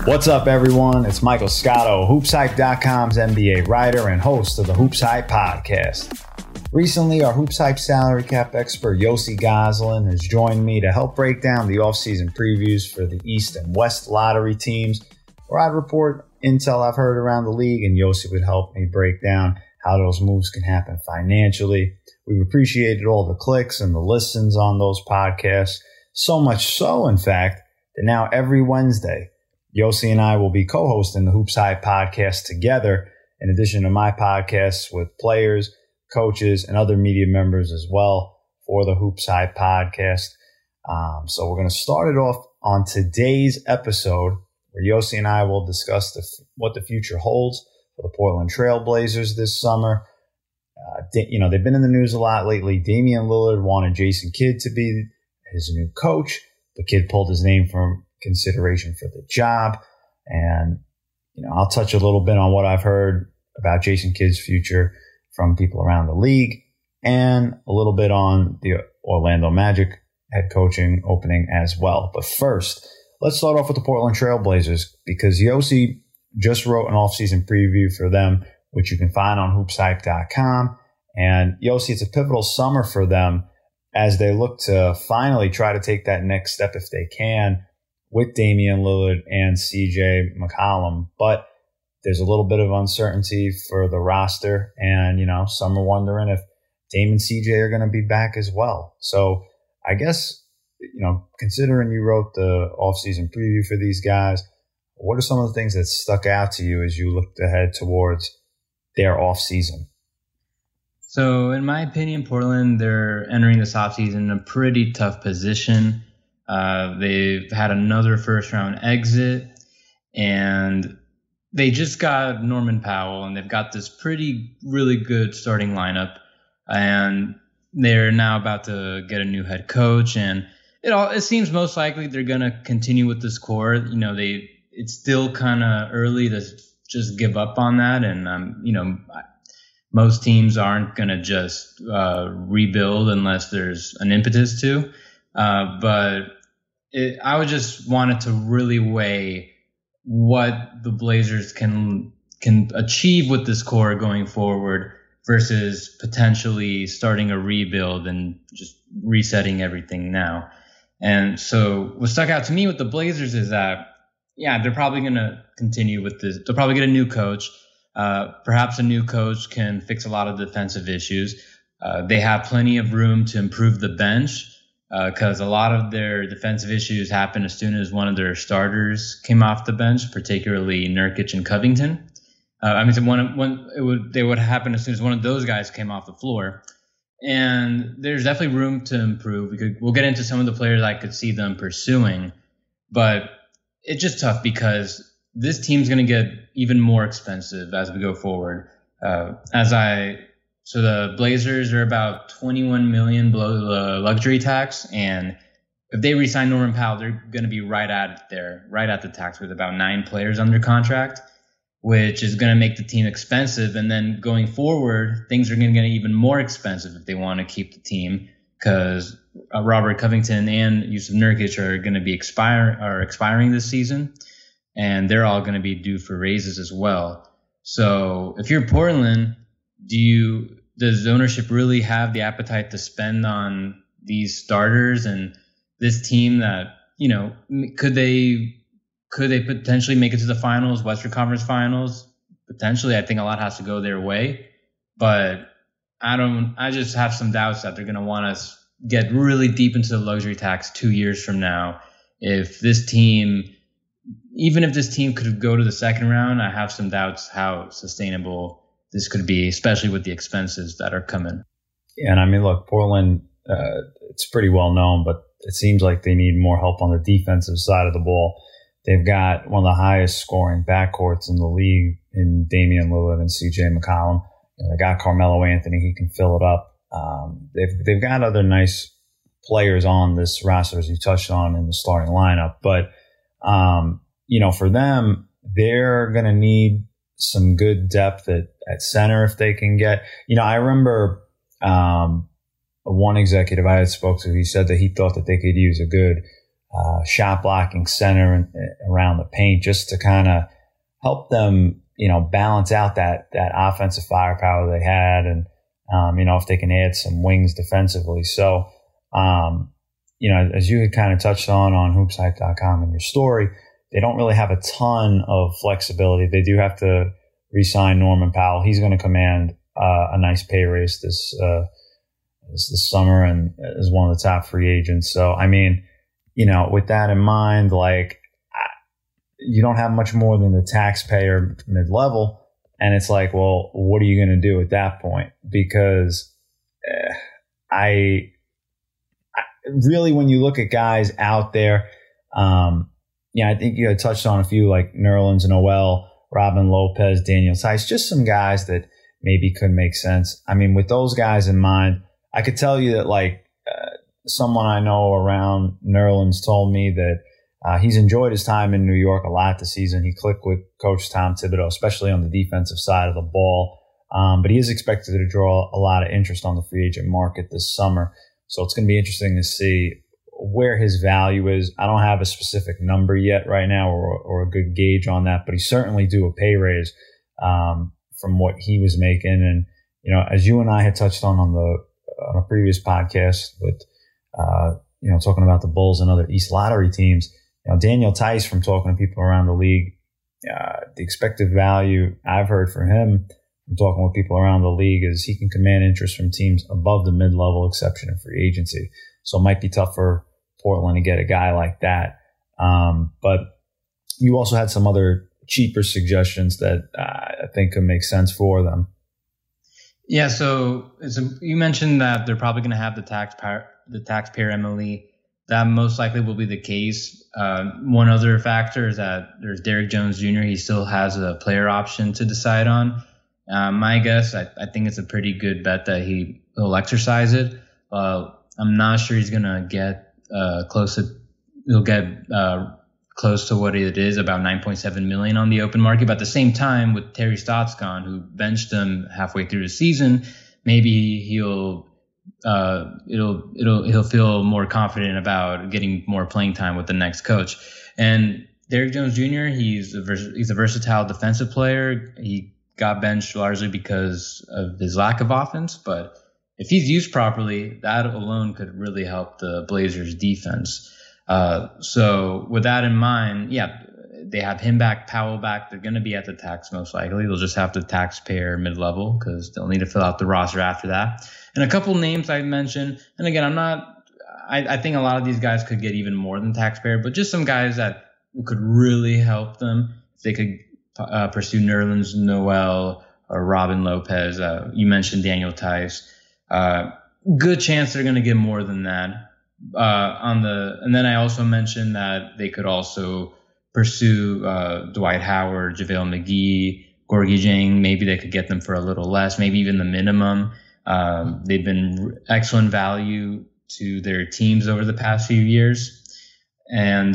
What's up, everyone? It's Michael Scotto, HoopsHype.com's NBA writer and host of the Hoops Hype podcast. Recently, our Hoops Hype salary cap expert Yossi Goslin has joined me to help break down the offseason previews for the East and West lottery teams, where I'd report intel I've heard around the league, and Yossi would help me break down how those moves can happen financially. We've appreciated all the clicks and the listens on those podcasts, so much so, in fact, that now every Wednesday, Yossi and I will be co-hosting the Hoops Hype podcast together, in addition to my podcasts with players, coaches, and other media members as well for the Hoops Hype podcast. So we're going to start it off on today's episode, where Yossi and I will discuss what the future holds for the Portland Trail Blazers this summer. They've been in the news a lot lately. Damian Lillard wanted Jason Kidd to be his new coach. The Kidd pulled his name from consideration for the job. And, I'll touch a little bit on what I've heard about Jason Kidd's future from people around the league, and a little bit on the Orlando Magic head coaching opening as well. But first, let's start off with the Portland Trail Blazers, because Yossi just wrote an offseason preview for them, which you can find on hoopshype.com. And Yossi, it's a pivotal summer for them as they look to finally try to take that next step if they can with Damian Lillard and CJ McCollum. But there's a little bit of uncertainty for the roster, and, some are wondering if Dame and CJ are going to be back as well. So I guess, considering you wrote the offseason preview for these guys, what are some of the things that stuck out to you as you looked ahead towards their offseason? So in my opinion, Portland, they're entering this offseason in a pretty tough position. They've had another first-round exit, and they just got Norman Powell, and they've got this really good starting lineup, and they're now about to get a new head coach, and it seems most likely they're going to continue with this core. It's still kind of early to just give up on that, and most teams aren't going to just rebuild unless there's an impetus to, but I would just wanted to really weigh what the Blazers can achieve with this core going forward versus potentially starting a rebuild and just resetting everything now. And so what stuck out to me with the Blazers is that, they're probably going to continue with this. They'll probably get a new coach. Perhaps a new coach can fix a lot of defensive issues. They have plenty of room to improve the bench, because a lot of their defensive issues happened as soon as one of their starters came off the bench, particularly Nurkic and Covington. They would happen as soon as one of those guys came off the floor. And there's definitely room to improve. We'll get into some of the players I could see them pursuing, but it's just tough because this team's going to get even more expensive as we go forward. So the Blazers are about $21 million below the luxury tax, and if they re-sign Norman Powell, they're going to be right at the tax with about 9 players under contract, which is going to make the team expensive. And then going forward, things are going to get even more expensive if they want to keep the team, because Robert Covington and Yusuf Nurkic are going to be expiring this season, and they're all going to be due for raises as well. So if you're Portland, does ownership really have the appetite to spend on these starters and this team that, could they potentially make it to the finals, Western Conference Finals? Potentially. I think a lot has to go their way, but I just have some doubts that they're going to want us get really deep into the luxury tax 2 years from now. Even if this team could go to the second round, I have some doubts how sustainable this could be, especially with the expenses that are coming. Yeah, and look, Portland, it's pretty well known, but it seems like they need more help on the defensive side of the ball. They've got one of the highest scoring backcourts in the league in Damian Lillard and CJ McCollum. They got Carmelo Anthony; he can fill it up. They've got other nice players on this roster, as you touched on, in the starting lineup. But for them, they're going to need some good depth at center if they can get. I remember one executive I had spoke to, he said that he thought that they could use a good shot blocking center around the paint, just to kind of help them, balance out that offensive firepower they had, and if they can add some wings defensively. So, as you had kind of touched on hoopshype.com in your story, they don't really have a ton of flexibility. They do have to re-sign Norman Powell. He's going to command a nice pay raise this summer, and is one of the top free agents. So, with that in mind, you don't have much more than the taxpayer mid-level. And it's like, well, what are you going to do at that point? Because I really, when you look at guys out there, I think you had touched on a few like Nerlens Noel, Robin Lopez, Daniel Theis, just some guys that maybe could make sense. With those guys in mind, I could tell you that someone I know around Nerlens told me that he's enjoyed his time in New York a lot this season. He clicked with Coach Tom Thibodeau, especially on the defensive side of the ball. But he is expected to draw a lot of interest on the free agent market this summer. So it's going to be interesting to see where his value is. I don't have a specific number yet right now or a good gauge on that, but he certainly due a pay raise from what he was making. And, as you and I had touched on a previous podcast with, talking about the Bulls and other East Lottery teams, Daniel Theis, from talking to people around the league, the expected value I've heard from him from talking with people around the league is he can command interest from teams above the mid-level exception of free agency. So it might be tough for Portland to get a guy like that. But you also had some other cheaper suggestions that I think could make sense for them. Yeah, so you mentioned that they're probably going to have the taxpayer MLE. That most likely will be the case. One other factor is that there's Derrick Jones Jr. He still has a player option to decide on. My guess, I think it's a pretty good bet that he'll exercise it. I'm not sure he's going to get close to what it is, about $9.7 million on the open market. But at the same time, with Terry Stotts gone, who benched him halfway through the season, maybe he'll feel more confident about getting more playing time with the next coach. And Derrick Jones Jr., he's a versatile defensive player. He got benched largely because of his lack of offense, but if he's used properly, that alone could really help the Blazers defense. So with that in mind, they have him back, Powell back. They're going to be at the tax most likely. They'll just have the taxpayer mid-level because they'll need to fill out the roster after that. And a couple names I mentioned, and again, I think a lot of these guys could get even more than taxpayer, but just some guys that could really help them if they could pursue Nerlens Noel or Robin Lopez. You mentioned Daniel Theis. Good chance they're going to get more than that. And then I also mentioned that they could also pursue Dwight Howard, JaVale McGee, Gorgui Dieng. Maybe they could get them for a little less, maybe even the minimum. They've been excellent value to their teams over the past few years. And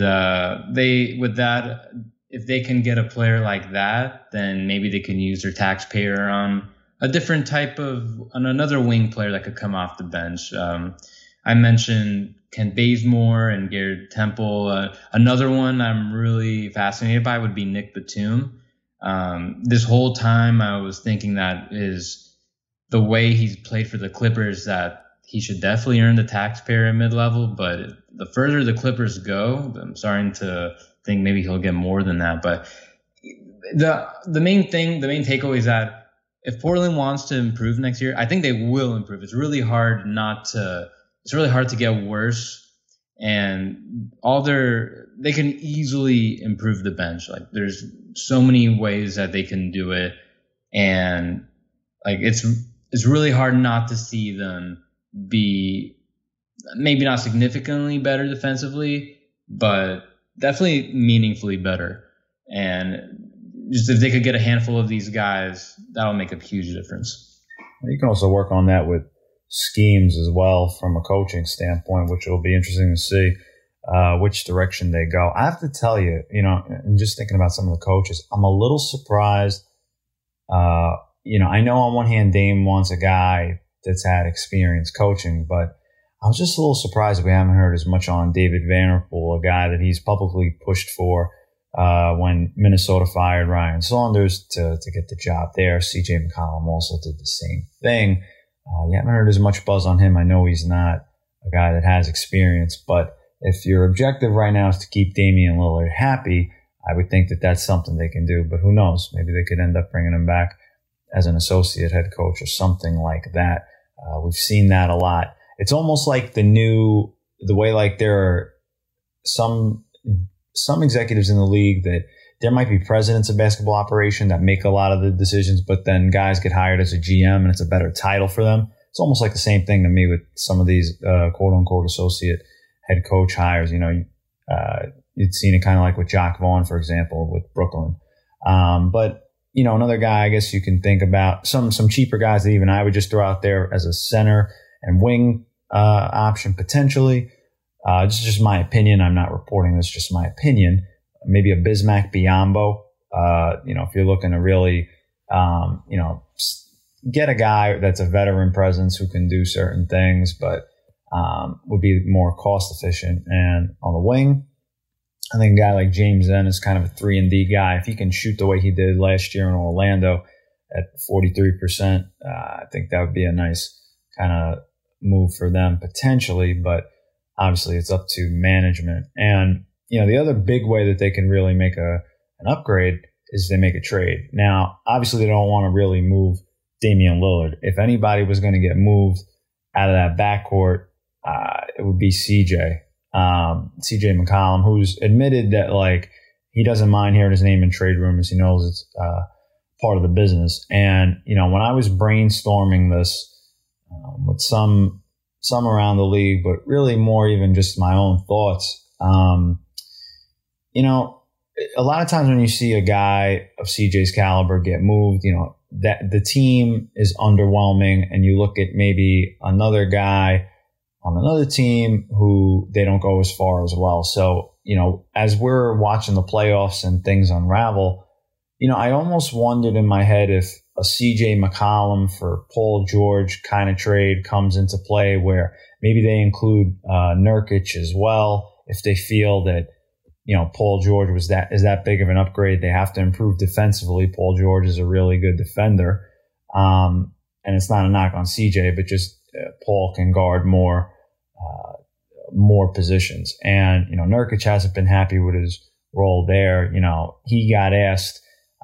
if they can get a player like that, then maybe they can use their taxpayer on a different type on another wing player that could come off the bench. I mentioned Kent Bazemore and Garrett Temple. Another one I'm really fascinated by would be Nick Batum. This whole time I was thinking that is the way he's played for the Clippers, that he should definitely earn the taxpayer at mid-level, but the further the Clippers go, I'm starting to think maybe he'll get more than that. But the main takeaway is that if Portland wants to improve next year, I think they will improve. It's really hard to get worse, and they can easily improve the bench. Like, there's so many ways that they can do it, and like it's really hard not to see them be maybe not significantly better defensively, but definitely meaningfully better. And just if they could get a handful of these guys, that'll make a huge difference. You can also work on that with schemes as well from a coaching standpoint, which will be interesting to see which direction they go. I have to tell you, and just thinking about some of the coaches, I'm a little surprised. I know on one hand Dame wants a guy that's had experience coaching, but I was just a little surprised that we haven't heard as much on David Vanderpool, a guy that he's publicly pushed for when Minnesota fired Ryan Saunders to get the job there. CJ McCollum also did the same thing. You haven't heard as much buzz on him. I know he's not a guy that has experience, but if your objective right now is to keep Damian Lillard happy, I would think that that's something they can do. But who knows? Maybe they could end up bringing him back as an associate head coach or something like that. We've seen that a lot. It's almost like the way like there are some executives in the league that there might be presidents of basketball operation that make a lot of the decisions, but then guys get hired as a GM and it's a better title for them. It's almost like the same thing to me with some of these quote unquote associate head coach hires. You'd seen it kind of like with Jacque Vaughn, for example, with Brooklyn. But another guy I guess you can think about, some cheaper guys that even I would just throw out there as a center and wing option potentially. This is just my opinion. I'm not reporting this, just my opinion. Maybe a Bismack Biyombo. If you're looking to really, get a guy that's a veteran presence who can do certain things, but would be more cost efficient. And on the wing, I think a guy like James Zen is kind of a 3-and-D guy. If he can shoot the way he did last year in Orlando at 43%, I think that would be a nice kind of move for them potentially, but obviously it's up to management. And, the other big way that they can really make an upgrade is they make a trade. Now, obviously they don't want to really move Damian Lillard. If anybody was going to get moved out of that backcourt, it would be CJ McCollum, who's admitted that he doesn't mind hearing his name in trade rumors. He knows it's part of the business. And when I was brainstorming this with some around the league, but really more even just my own thoughts, a lot of times when you see a guy of CJ's caliber get moved, that the team is underwhelming, and you look at maybe another guy on another team who they don't go as far as well. So, as we're watching the playoffs and things unravel, I almost wondered in my head if a CJ McCollum for Paul George kind of trade comes into play, where maybe they include Nurkic as well. If they feel that, Paul George is that big of an upgrade, they have to improve defensively. Paul George is a really good defender. And it's not a knock on CJ, but just Paul can guard more positions. And, Nurkic hasn't been happy with his role there. He got asked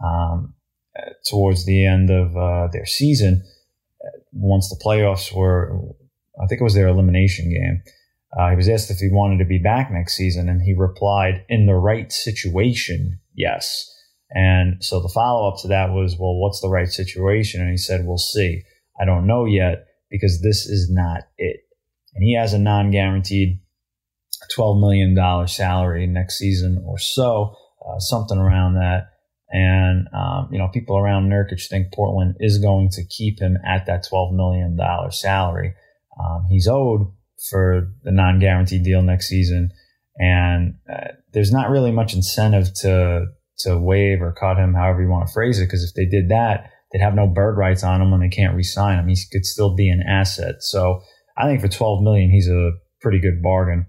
towards the end of their season, once the playoffs were, I think it was their elimination game, he was asked if he wanted to be back next season, and he replied, in the right situation, yes. And so the follow-up to that was, well, what's the right situation? And he said, we'll see. I don't know yet, because this is not it. And he has a non-guaranteed $12 million salary next season or so, something around that. And, people around Nurkic think Portland is going to keep him at that $12 million salary. He's owed for the non-guaranteed deal next season. And there's not really much incentive to waive or cut him, however you want to phrase it, because if they did that, they'd have no bird rights on him and they can't re-sign him. He could still be an asset. So I think for $12 million, he's a pretty good bargain.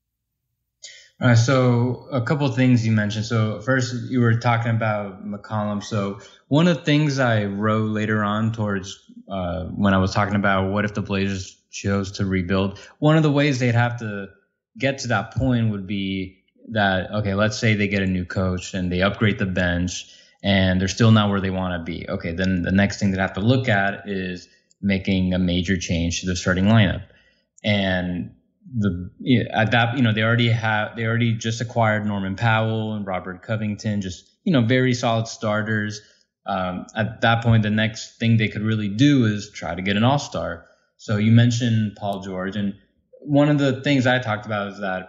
All right, so a couple of things you mentioned. So first, you were talking about McCollum. So one of the things I wrote later on towards when I was talking about what if the Blazers chose to rebuild, one of the ways they'd have to get to that point would be that, okay, let's say they get a new coach and they upgrade the bench and they're still not where they want to be. Okay, then the next thing they'd have to look at is making a major change to the starting lineup. And they already just acquired Norman Powell and Robert Covington, just, very solid starters. At that point, the next thing they could really do is try to get an all-star. So you mentioned Paul George, and one of the things I talked about is that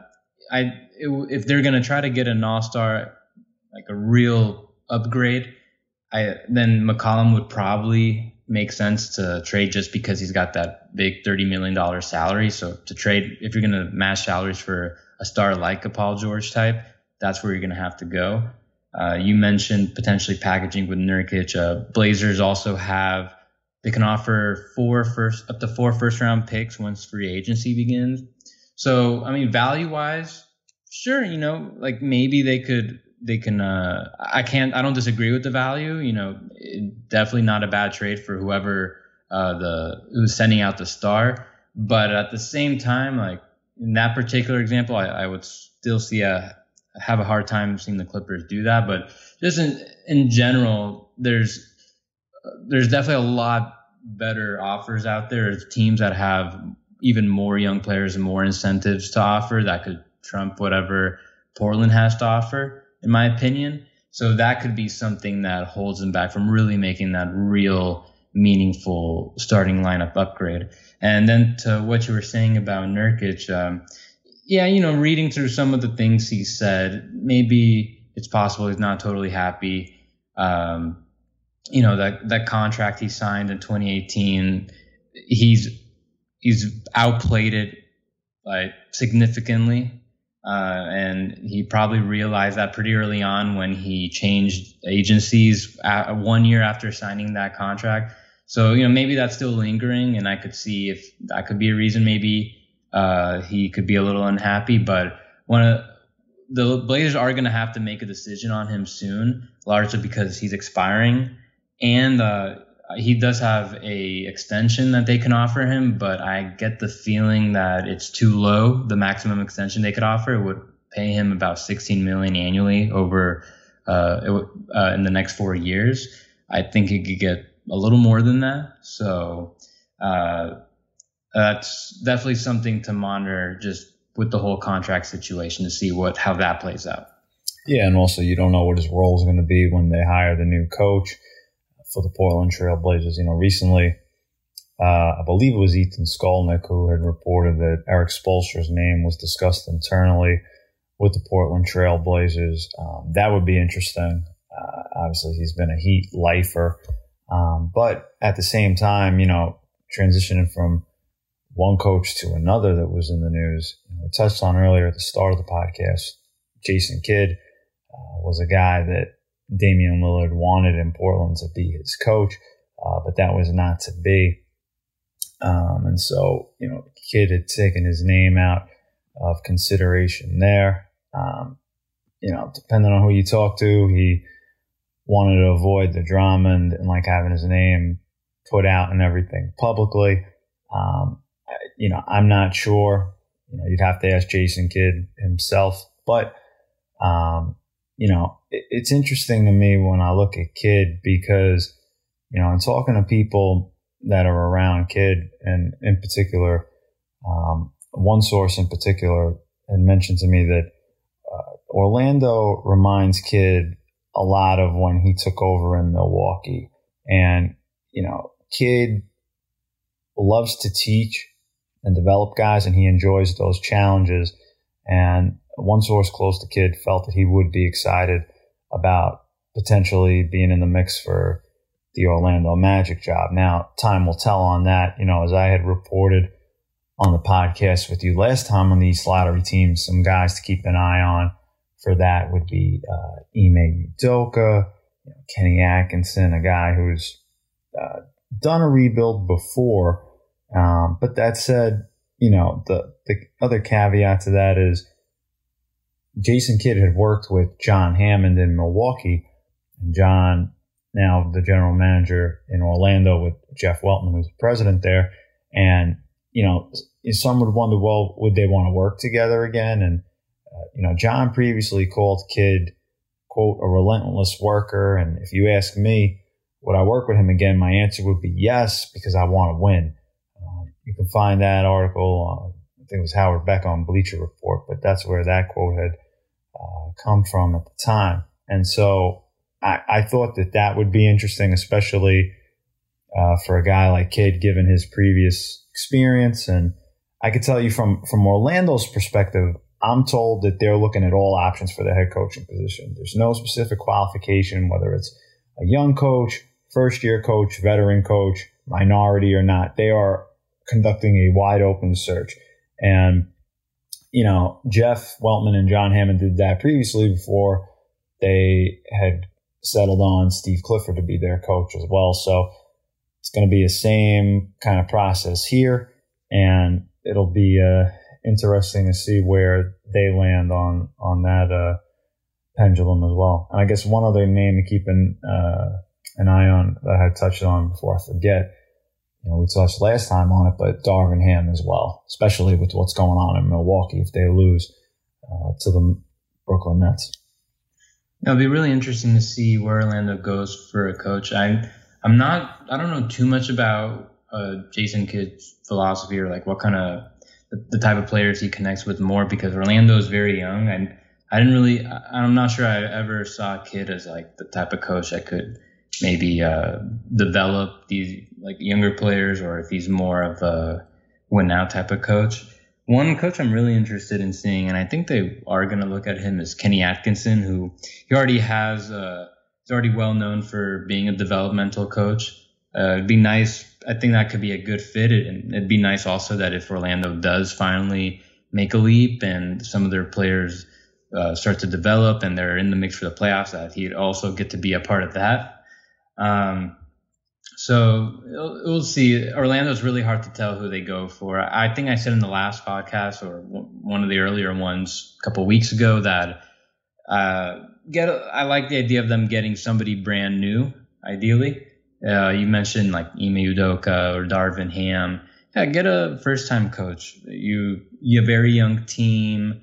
if they're going to try to get an all-star, like a real upgrade, then McCollum would probably make sense to trade, just because he's got that big $30 million salary. So to trade, if you're going to match salaries for a star like a Paul George type, that's where you're going to have to go. You mentioned potentially packaging with Nurkic. Blazers also have They can offer up to 4 first-round picks once free agency begins. So, I mean, value-wise, sure, like maybe they can. I don't disagree with the value. Definitely not a bad trade for whoever who's sending out the star. But at the same time, like in that particular example, I would still have a hard time seeing the Clippers do that. But just in general, there's definitely a lot better offers out there. There's teams that have even more young players and more incentives to offer that could trump whatever Portland has to offer, in my opinion. So that could be something that holds them back from really making that real meaningful starting lineup upgrade. And then to what you were saying about Nurkic, reading through some of the things he said, maybe it's possible he's not totally happy. That contract he signed in 2018, he's outplayed it significantly. And he probably realized that pretty early on when he changed agencies 1 year after signing that contract. So, maybe that's still lingering, and I could see if that could be a reason. Maybe he could be a little unhappy, but the Blazers are going to have to make a decision on him soon, largely because he's expiring, and he does have a extension that they can offer him, but I get the feeling that it's too low. The maximum extension they could offer, it would pay him about $16 million annually over in the next 4 years. I think he could get a little more than that. So that's definitely something to monitor, just with the whole contract situation, to see how that plays out. Yeah, and also you don't know what his role is going to be when they hire the new coach for the Portland Trail Blazers. Recently, I believe it was Ethan Skolnick who had reported that Eric Spoelstra's name was discussed internally with the Portland Trail Blazers. That would be interesting. Obviously, he's been a Heat lifer. But at the same time, transitioning from one coach to another that was in the news, we touched on earlier at the start of the podcast, Jason Kidd was a guy that Damian Lillard wanted in Portland to be his coach, but that was not to be. And so, Kidd had taken his name out of consideration there. Depending on who you talk to, he wanted to avoid the drama and like having his name put out and everything publicly. I'm not sure. You'd have to ask Jason Kidd himself. But, it's interesting to me when I look at Kidd because, in talking to people that are around Kidd, and in particular, one source in particular had mentioned to me that Orlando reminds Kidd a lot of when he took over in Milwaukee. And, Kidd loves to teach and develop guys, and he enjoys those challenges. And one source close to Kidd felt that he would be excited about potentially being in the mix for the Orlando Magic job. Now, time will tell on that. As I had reported on the podcast with you last time on the East Lottery team, some guys to keep an eye on for that would be Ime Udoka, Kenny Atkinson, a guy who's done a rebuild before. But that said, the other caveat to that is Jason Kidd had worked with John Hammond in Milwaukee, and John, now the general manager in Orlando with Jeff Weltman, who's the president there. And, some would wonder, well, would they want to work together again? And, John previously called Kidd, quote, a relentless worker. And if you ask me, would I work with him again? My answer would be yes, because I want to win. You can find that article, I think it was Howard Beck on Bleacher Report, but that's where that quote had come from at the time. And so I thought that would be interesting, especially for a guy like Kidd, given his previous experience. And I could tell you from Orlando's perspective, I'm told that they're looking at all options for the head coaching position. There's no specific qualification, whether it's a young coach, first-year coach, veteran coach, minority or not. They are conducting a wide open search. And, Jeff Weltman and John Hammond did that previously before they had settled on Steve Clifford to be their coach as well. So it's going to be the same kind of process here, and it'll be interesting to see where they land on that pendulum as well. And I guess one other name to keep an eye on that I had touched on before I forget. We touched last time on it, but Darvin Ham as well, especially with what's going on in Milwaukee if they lose to the Brooklyn Nets. It'll be really interesting to see where Orlando goes for a coach. I don't know too much about Jason Kidd's philosophy or like what kind of the type of players he connects with more, because Orlando is very young, and I'm not sure I ever saw Kidd as like the type of coach that could maybe develop these like younger players, or if he's more of a win now type of coach. One coach I'm really interested in seeing, and I think they are going to look at him, is Kenny Atkinson, who he already has. He's already well known for being a developmental coach. It'd be nice. I think that could be a good fit, and it'd be nice also that if Orlando does finally make a leap and some of their players start to develop and they're in the mix for the playoffs, that he'd also get to be a part of that. So we'll see. Orlando's really hard to tell who they go for. I think I said in the last podcast or one of the earlier ones a couple of weeks ago that I like the idea of them getting somebody brand new, ideally. You mentioned like Ime Udoka or Darvin Ham. Yeah, get a first-time coach. You a very young team.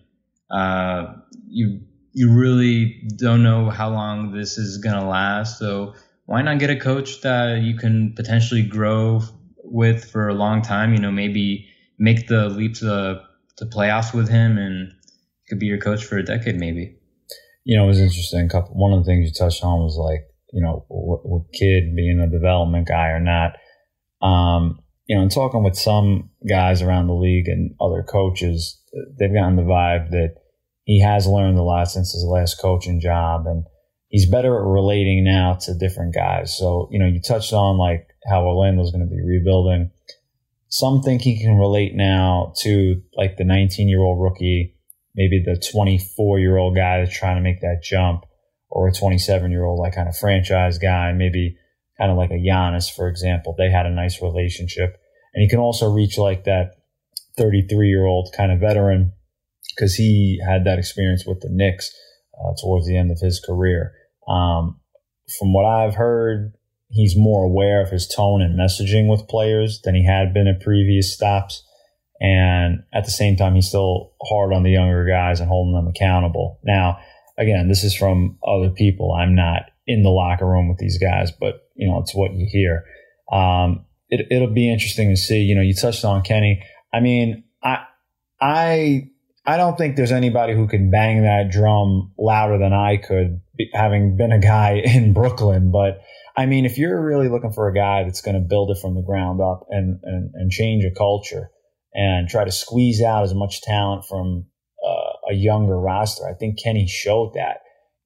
You really don't know how long this is gonna last, so why not get a coach that you can potentially grow with for a long time? Maybe make the leap to playoffs with him, and could be your coach for a decade, maybe. It was interesting. One of the things you touched on was like, with Kidd being a development guy or not. And talking with some guys around the league and other coaches, they've gotten the vibe that he has learned a lot since his last coaching job, and he's better at relating now to different guys. So, you touched on like how Orlando's going to be rebuilding. Some think he can relate now to like the 19-year-old rookie, maybe the 24-year-old guy that's trying to make that jump, or a 27-year-old like kind of franchise guy, maybe kind of like a Giannis, for example. They had a nice relationship. And he can also reach like that 33-year-old kind of veteran, because he had that experience with the Knicks towards the end of his career. From what I've heard, he's more aware of his tone and messaging with players than he had been at previous stops. And at the same time, he's still hard on the younger guys and holding them accountable. Now, again, this is from other people. I'm not in the locker room with these guys, but, it's what you hear. It'll be interesting to see. You touched on Kenny. I mean, I don't think there's anybody who can bang that drum louder than I could, having been a guy in Brooklyn. But I mean, if you're really looking for a guy that's going to build it from the ground up and change a culture and try to squeeze out as much talent from a younger roster, I think Kenny showed that.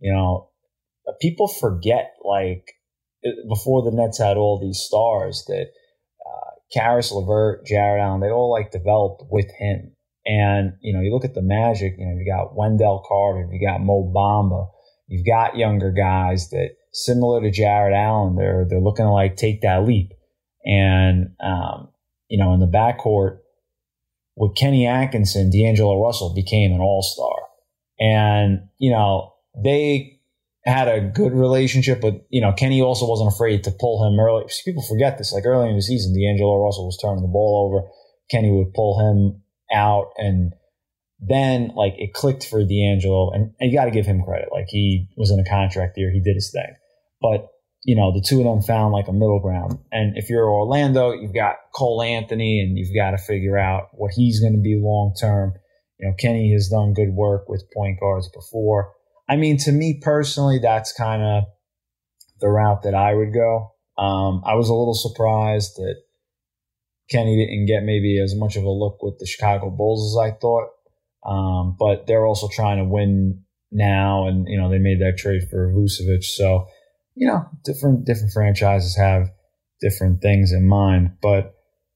People forget, like, before the Nets had all these stars, that Caris LeVert, Jarrett Allen, they all like developed with him. And, you look at the Magic, you got Wendell Carter, you got Mo Bamba, you've got younger guys that, similar to Jarrett Allen, they're looking to like take that leap. And, in the backcourt with Kenny Atkinson, D'Angelo Russell became an all-star. And, they had a good relationship, but, Kenny also wasn't afraid to pull him early. People forget this. Like early in the season, D'Angelo Russell was turning the ball over. Kenny would pull him out, and then like it clicked for D'Angelo, and you got to give him credit. Like, he was in a contract year, he did his thing, but the two of them found like a middle ground. And if you're Orlando, you've got Cole Anthony, and you've got to figure out what he's going to be long term. Kenny has done good work with point guards before. I mean, to me personally, that's kind of the route that I would go. I was a little surprised that Kenny didn't get maybe as much of a look with the Chicago Bulls as I thought. But they're also trying to win now, and, they made that trade for Vucevic. So, different franchises have different things in mind. But,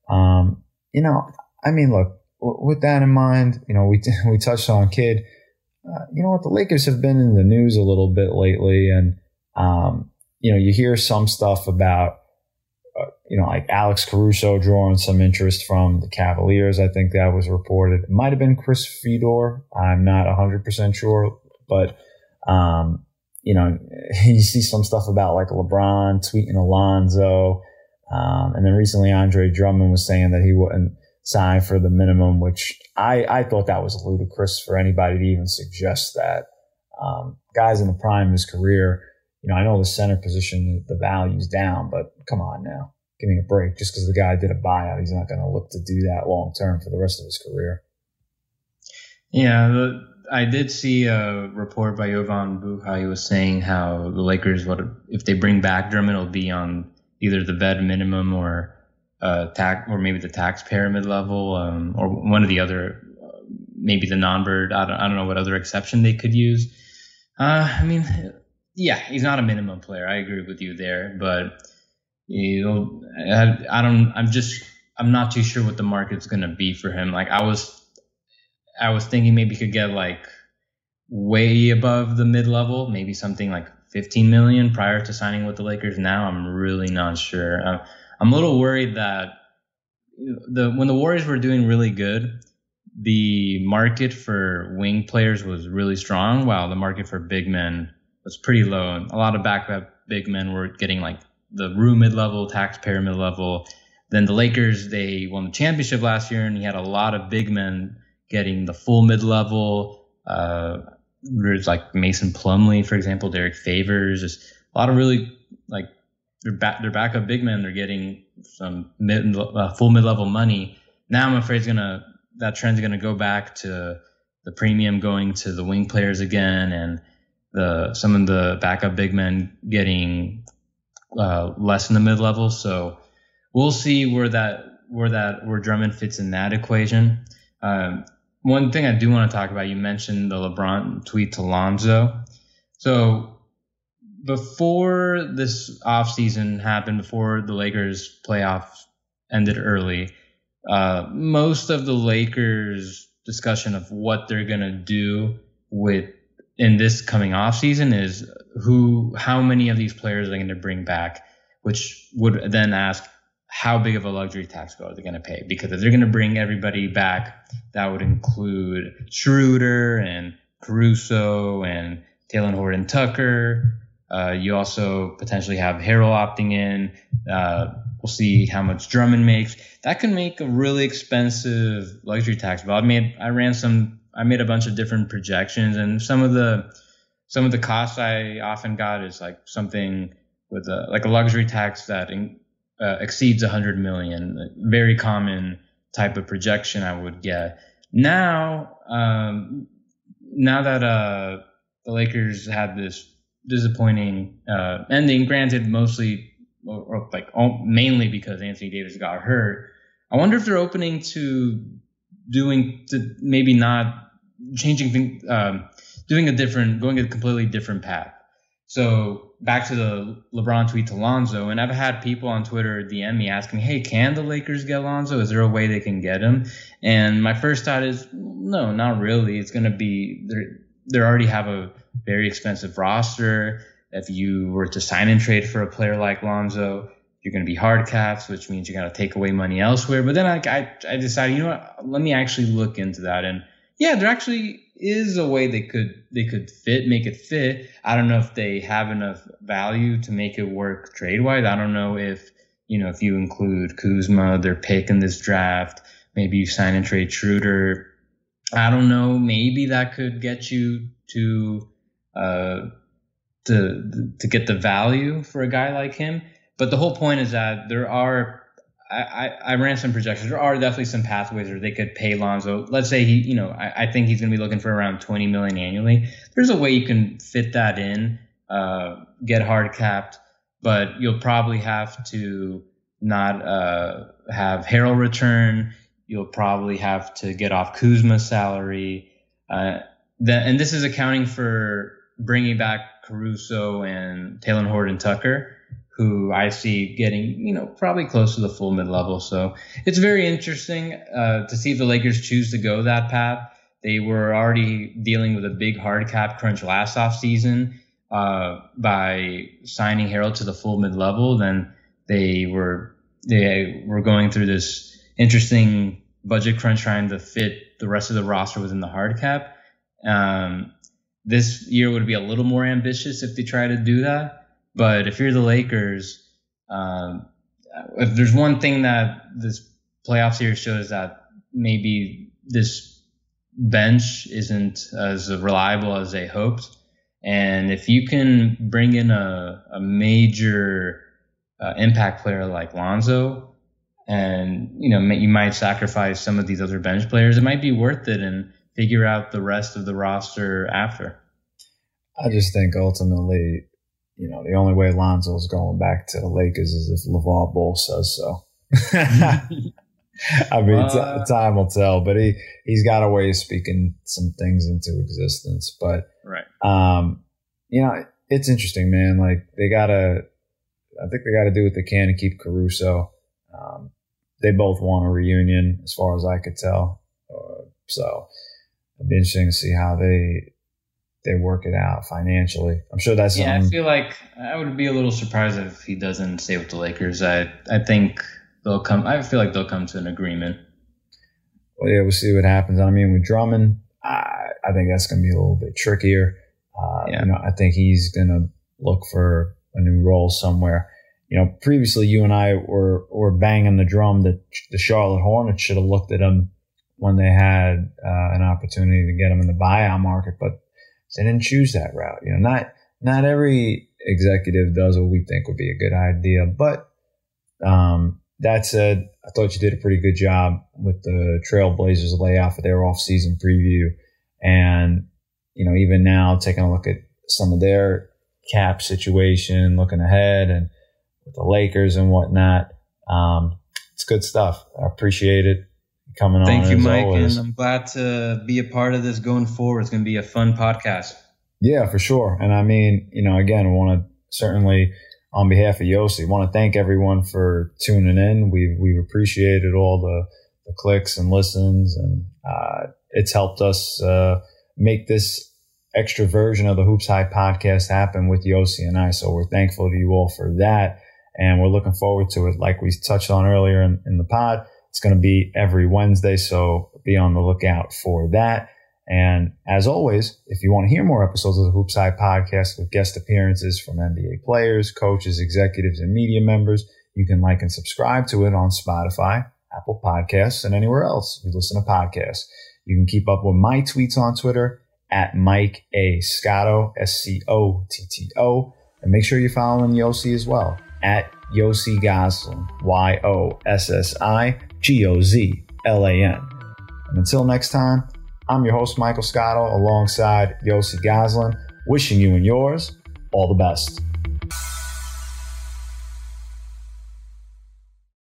look, with that in mind, we touched on Kidd. The Lakers have been in the news a little bit lately, and, you hear some stuff about, like Alex Caruso drawing some interest from the Cavaliers. I think that was reported. It might have been Chris Fedor. I'm not 100% sure, but you see some stuff about like LeBron tweeting Alonzo. And then recently Andre Drummond was saying that he wouldn't sign for the minimum, which I thought that was ludicrous for anybody to even suggest that. Guys in the prime of his career, I know the center position, the value's down, but come on now. Give me a break. Just because the guy did a buyout, he's not going to look to do that long term for the rest of his career. Yeah, I did see a report by Jovan Buha. He was saying how the Lakers, if they bring back Drummond, it'll be on either the vet minimum or or maybe the tax pyramid level, or one of the other, maybe the non-bird. I don't know what other exception they could use. Yeah, he's not a minimum player. I agree with you there, but I'm not too sure what the market's going to be for him. Like I was thinking maybe he could get like way above the mid-level, maybe something like 15 million prior to signing with the Lakers. Now I'm really not sure. I'm a little worried that when the Warriors were doing really good, the market for wing players was really strong, while the market for big men was pretty low. And a lot of backup big men were getting like the Rue mid-level, taxpayer mid-level. Then the Lakers, they won the championship last year, and you had a lot of big men getting the full mid-level. There's like Mason Plumlee, for example, Derek Favors. Just a lot of really like their backup big men. They're getting some full mid-level money. Now I'm afraid that trend's gonna go back to the premium going to the wing players again, and some of the backup big men getting less in the mid-level. So we'll see where Drummond fits in that equation. One thing I do want to talk about, you mentioned the LeBron tweet to Lonzo. So before this offseason happened, before the Lakers playoffs ended early, most of the Lakers discussion of what they're going to do in this coming offseason is how many of these players are they going to bring back, which would then ask how big of a luxury tax bill are they going to pay? Because if they're going to bring everybody back, that would include Schroeder and Caruso and Talen Horton-Tucker. You also potentially have Harrell opting in. We'll see how much Drummond makes. That can make a really expensive luxury tax bill. I made a bunch of different projections, and some of the costs I often got is like something with a luxury tax that exceeds 100 million. Very common type of projection I would get. Now that the Lakers had this disappointing ending, granted mostly or mainly because Anthony Davis got hurt, I wonder if they're opening to maybe not changing things, going a completely different path. So back to the LeBron tweet to Lonzo, and I've had people on Twitter DM me asking, hey, can the Lakers get Lonzo? Is there a way they can get him? And my first thought is, no, not really. It's going to be, they already have a very expensive roster. If you were to sign and trade for a player like Lonzo, you're going to be hard caps, which means you got to take away money elsewhere. But then I decided, you know what, let me actually look into that. And yeah, there actually is a way they could make it fit. I don't know if they have enough value to make it work trade wise. I don't know if you include Kuzma, their pick in this draft, maybe you sign and trade Schroeder. I don't know. Maybe that could get you to get the value for a guy like him. But the whole point is that there are. I ran some projections. There are definitely some pathways where they could pay Lonzo. Let's say I think he's going to be looking for around $20 million annually. There's a way you can fit that in, get hard capped, but you'll probably have to not have Harrell return. You'll probably have to get off Kuzma's salary. And this is accounting for bringing back Caruso and Talen Horton-Tucker, who I see getting, probably close to the full mid-level. So it's very interesting to see if the Lakers choose to go that path. They were already dealing with a big hard cap crunch last offseason by signing Harrell to the full mid-level. Then they were they were going through this interesting budget crunch trying to fit the rest of the roster within the hard cap. This year would be a little more ambitious if they try to do that. But if you're the Lakers, if there's one thing that this playoff series shows, that maybe this bench isn't as reliable as they hoped. And if you can bring in a major impact player like Lonzo, and you might sacrifice some of these other bench players, it might be worth it, and figure out the rest of the roster after. I just think ultimately, the only way Lonzo's going back to the Lakers is if LeVar Ball says so. I mean, time will tell, but he's got a way of speaking some things into existence. But right, it's interesting, man. Like I think they got to do what they can to keep Caruso. They both want a reunion, as far as I could tell. So it'll be interesting to see how they work it out financially. I'm sure that's I feel like I would be a little surprised if he doesn't stay with the Lakers. I think they'll come. I feel like they'll come to an agreement. Well, yeah, we'll see what happens. I mean, with Drummond, I think that's going to be a little bit trickier. I think he's going to look for a new role somewhere. Previously you and I were banging the drum that the Charlotte Hornets should have looked at him when they had an opportunity to get him in the buyout market, but they didn't choose that route. Not every executive does what we think would be a good idea. But that said, I thought you did a pretty good job with the Trailblazers layout for their off-season preview, and even now taking a look at some of their cap situation, looking ahead, and with the Lakers and whatnot. It's good stuff. I appreciate it coming on. Thank you, Mike, always. and I'm glad to be a part of this going forward. It's going to be a fun podcast. Yeah, for sure. And I mean, again, I want to certainly, on behalf of Yossi, want to thank everyone for tuning in. We've appreciated all the clicks and listens, and it's helped us make this extra version of the Hoops Hype podcast happen with Yossi and I. So we're thankful to you all for that. And we're looking forward to it. Like we touched on earlier in the pod, it's going to be every Wednesday. So be on the lookout for that. And as always, if you want to hear more episodes of the Hoops Hype podcast with guest appearances from NBA players, coaches, executives, and media members, you can like and subscribe to it on Spotify, Apple Podcasts, and anywhere else you listen to podcasts. You can keep up with my tweets on Twitter at Mike A. Scotto, Scotto, and make sure you're following Yossi as well at Yossi Gozlan, YOSSIGOZLAN. And until next time, I'm your host, Michael Scotto, alongside Yossi Gozlan, wishing you and yours all the best.